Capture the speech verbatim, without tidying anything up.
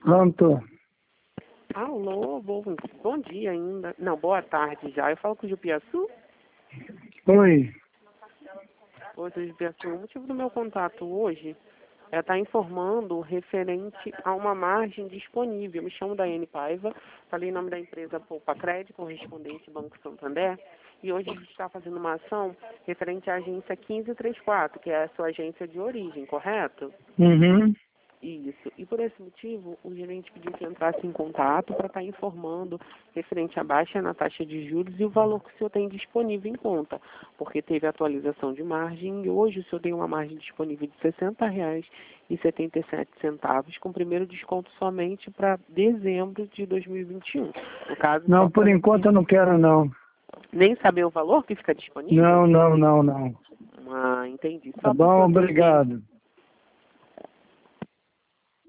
Pronto. Alô, bom, bom dia ainda. Não, boa tarde já. Eu falo com o Jupiaçu? Oi. Oi, seu Jupiaçu. O motivo do meu contato hoje é estar informando referente a uma margem disponível. Eu me chamo Daiane Paiva, falei em nome da empresa Poupa Crédito, correspondente Banco Santander, e hoje a gente está fazendo uma ação referente à agência quinze trinta e quatro, que é a sua agência de origem, correto? Uhum. Isso. E por esse motivo, o gerente pediu que entrasse em contato para estar informando referente à baixa na taxa de juros e o valor que o senhor tem disponível em conta, porque teve atualização de margem e hoje o senhor tem uma margem disponível de sessenta reais e setenta e sete centavos, com primeiro desconto somente para dezembro de dois mil e vinte e um. No caso, Não, só por pra... enquanto eu não quero, não. Nem saber o valor que fica disponível? Não, não, não, não. Ah, entendi. Tá Só para o bom? senhor ter ideia. Obrigado.